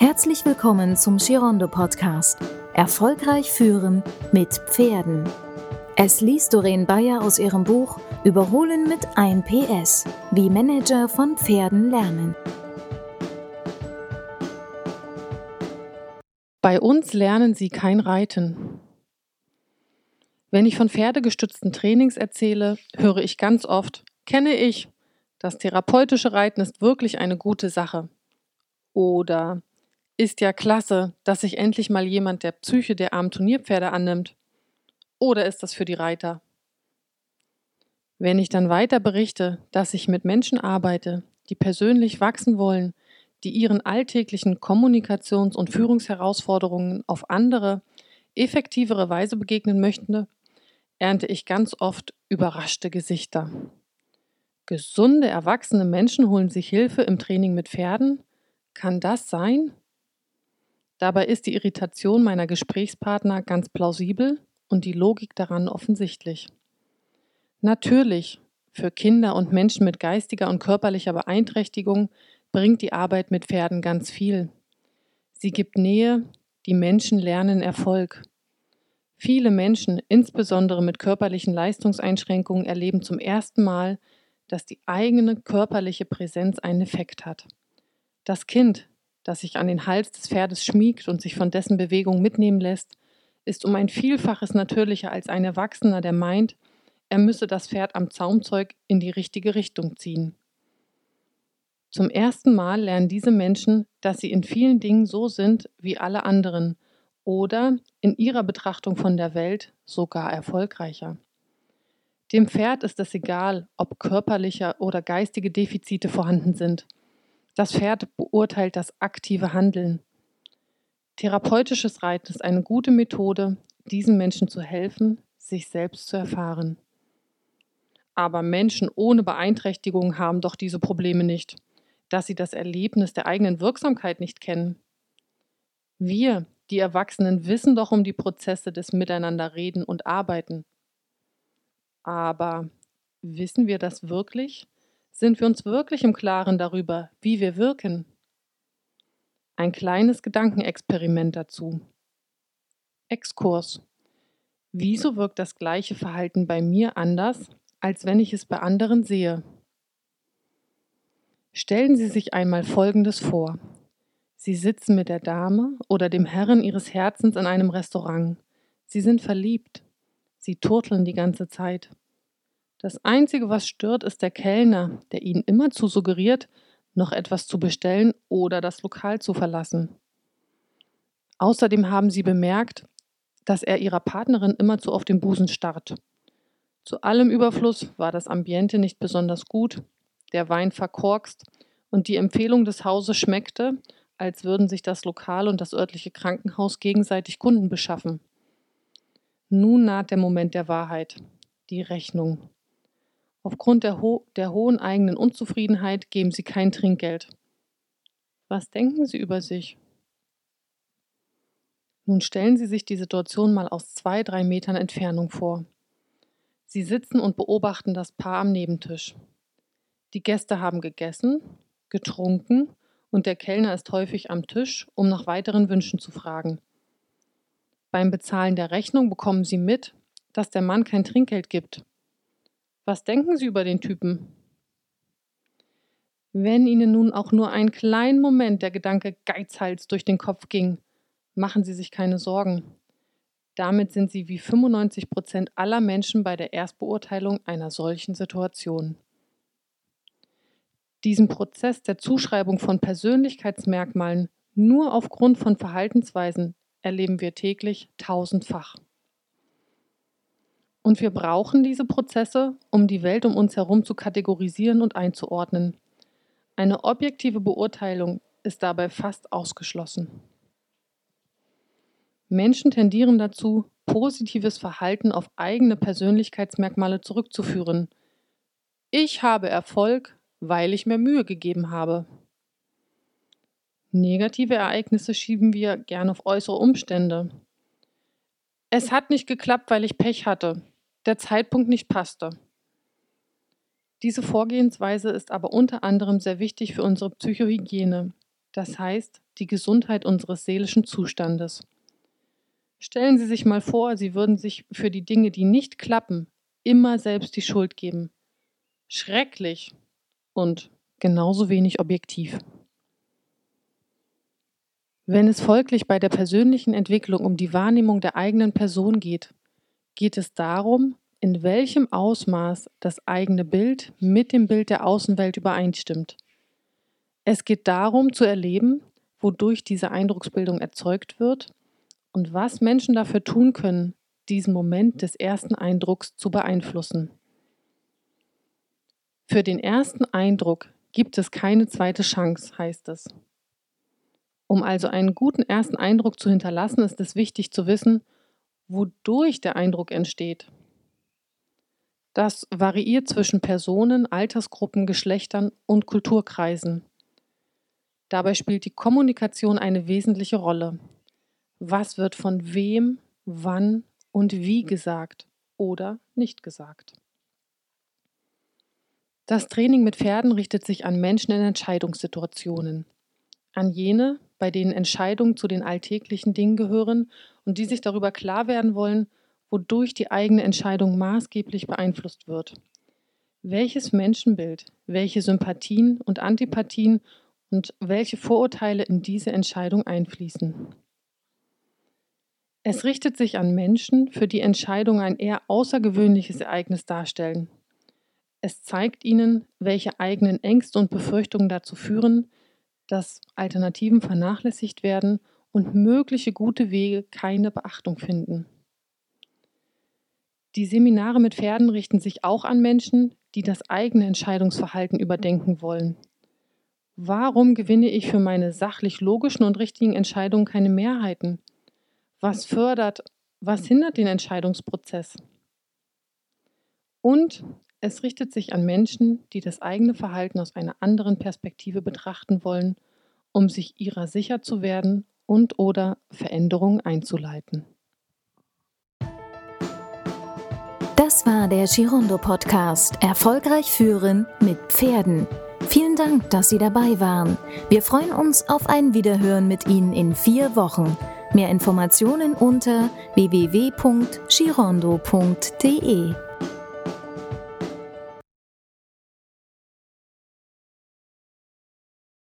Herzlich willkommen zum Girondo Podcast. Erfolgreich führen mit Pferden. Es liest Doreen Bayer aus ihrem Buch Überholen mit 1 PS, wie Manager von Pferden lernen. Bei uns lernen sie kein Reiten. Wenn ich von pferdegestützten Trainings erzähle, höre ich ganz oft, kenne ich, das therapeutische Reiten ist wirklich eine gute Sache. Oder ist ja klasse, dass sich endlich mal jemand der Psyche der armen Turnierpferde annimmt. Oder ist das für die Reiter? Wenn ich dann weiter berichte, dass ich mit Menschen arbeite, die persönlich wachsen wollen, die ihren alltäglichen Kommunikations- und Führungsherausforderungen auf andere, effektivere Weise begegnen möchten, ernte ich ganz oft überraschte Gesichter. Gesunde, erwachsene Menschen holen sich Hilfe im Training mit Pferden? Kann das sein? Dabei ist die Irritation meiner Gesprächspartner ganz plausibel und die Logik daran offensichtlich. Natürlich, für Kinder und Menschen mit geistiger und körperlicher Beeinträchtigung bringt die Arbeit mit Pferden ganz viel. Sie gibt Nähe, die Menschen lernen Erfolg. Viele Menschen, insbesondere mit körperlichen Leistungseinschränkungen, erleben zum ersten Mal, dass die eigene körperliche Präsenz einen Effekt hat. Das Kind, das sich an den Hals des Pferdes schmiegt und sich von dessen Bewegung mitnehmen lässt, ist um ein Vielfaches natürlicher als ein Erwachsener, der meint, er müsse das Pferd am Zaumzeug in die richtige Richtung ziehen. Zum ersten Mal lernen diese Menschen, dass sie in vielen Dingen so sind wie alle anderen oder in ihrer Betrachtung von der Welt sogar erfolgreicher. Dem Pferd ist es egal, ob körperliche oder geistige Defizite vorhanden sind. Das Pferd beurteilt das aktive Handeln. Therapeutisches Reiten ist eine gute Methode, diesen Menschen zu helfen, sich selbst zu erfahren. Aber Menschen ohne Beeinträchtigung haben doch diese Probleme nicht, dass sie das Erlebnis der eigenen Wirksamkeit nicht kennen. Wir, die Erwachsenen, wissen doch um die Prozesse des Miteinanderreden und Arbeiten. Aber wissen wir das wirklich? Sind wir uns wirklich im Klaren darüber, wie wir wirken? Ein kleines Gedankenexperiment dazu. Exkurs. Wieso wirkt das gleiche Verhalten bei mir anders, als wenn ich es bei anderen sehe? Stellen Sie sich einmal Folgendes vor. Sie sitzen mit der Dame oder dem Herren Ihres Herzens in einem Restaurant. Sie sind verliebt. Sie turteln die ganze Zeit. Das Einzige, was stört, ist der Kellner, der Ihnen immerzu suggeriert, noch etwas zu bestellen oder das Lokal zu verlassen. Außerdem haben Sie bemerkt, dass er Ihrer Partnerin immerzu auf den Busen starrt. Zu allem Überfluss war das Ambiente nicht besonders gut, der Wein verkorkst und die Empfehlung des Hauses schmeckte, als würden sich das Lokal und das örtliche Krankenhaus gegenseitig Kunden beschaffen. Nun naht der Moment der Wahrheit, die Rechnung. Aufgrund der hohen eigenen Unzufriedenheit geben Sie kein Trinkgeld. Was denken Sie über sich? Nun stellen Sie sich die Situation mal aus 2-3 Metern Entfernung vor. Sie sitzen und beobachten das Paar am Nebentisch. Die Gäste haben gegessen, getrunken und der Kellner ist häufig am Tisch, um nach weiteren Wünschen zu fragen. Beim Bezahlen der Rechnung bekommen Sie mit, dass der Mann kein Trinkgeld gibt. Was denken Sie über den Typen? Wenn Ihnen nun auch nur einen kleinen Moment der Gedanke Geizhals durch den Kopf ging, machen Sie sich keine Sorgen. Damit sind Sie wie 95% aller Menschen bei der Erstbeurteilung einer solchen Situation. Diesen Prozess der Zuschreibung von Persönlichkeitsmerkmalen nur aufgrund von Verhaltensweisen erleben wir täglich tausendfach. Und wir brauchen diese Prozesse, um die Welt um uns herum zu kategorisieren und einzuordnen. Eine objektive Beurteilung ist dabei fast ausgeschlossen. Menschen tendieren dazu, positives Verhalten auf eigene Persönlichkeitsmerkmale zurückzuführen. Ich habe Erfolg, weil ich mir Mühe gegeben habe. Negative Ereignisse schieben wir gern auf äußere Umstände. Es hat nicht geklappt, weil ich Pech hatte. Der Zeitpunkt nicht passte. Diese Vorgehensweise ist aber unter anderem sehr wichtig für unsere Psychohygiene. das heißt die Gesundheit unseres seelischen Zustandes. Stellen Sie sich mal vor, Sie würden sich für die Dinge, die nicht klappen, immer selbst die Schuld geben. Schrecklich und genauso wenig objektiv. Wenn es folglich bei der persönlichen Entwicklung um die Wahrnehmung der eigenen Person geht, geht es darum, in welchem Ausmaß das eigene Bild mit dem Bild der Außenwelt übereinstimmt. Es geht darum, zu erleben, wodurch diese Eindrucksbildung erzeugt wird und was Menschen dafür tun können, diesen Moment des ersten Eindrucks zu beeinflussen. Für den ersten Eindruck gibt es keine zweite Chance, heißt es. Um also einen guten ersten Eindruck zu hinterlassen, ist es wichtig zu wissen, wodurch der Eindruck entsteht. Das variiert zwischen Personen, Altersgruppen, Geschlechtern und Kulturkreisen. Dabei spielt die Kommunikation eine wesentliche Rolle. Was wird von wem, wann und wie gesagt oder nicht gesagt? Das Training mit Pferden richtet sich an Menschen in Entscheidungssituationen. An jene, bei denen Entscheidungen zu den alltäglichen Dingen gehören und die sich darüber klar werden wollen, wodurch die eigene Entscheidung maßgeblich beeinflusst wird. Welches Menschenbild, welche Sympathien und Antipathien und welche Vorurteile in diese Entscheidung einfließen. Es richtet sich an Menschen, für die Entscheidungen ein eher außergewöhnliches Ereignis darstellen. Es zeigt ihnen, welche eigenen Ängste und Befürchtungen dazu führen, dass Alternativen vernachlässigt werden und mögliche gute Wege keine Beachtung finden. Die Seminare mit Pferden richten sich auch an Menschen, die das eigene Entscheidungsverhalten überdenken wollen. Warum gewinne ich für meine sachlich logischen und richtigen Entscheidungen keine Mehrheiten? Was hindert den Entscheidungsprozess? Und es richtet sich an Menschen, die das eigene Verhalten aus einer anderen Perspektive betrachten wollen, um sich ihrer sicher zu werden und/oder Veränderungen einzuleiten. Das war der Girondo-Podcast Erfolgreich führen mit Pferden. Vielen Dank, dass Sie dabei waren. Wir freuen uns auf ein Wiederhören mit Ihnen in 4 Wochen. Mehr Informationen unter www.girondo.de.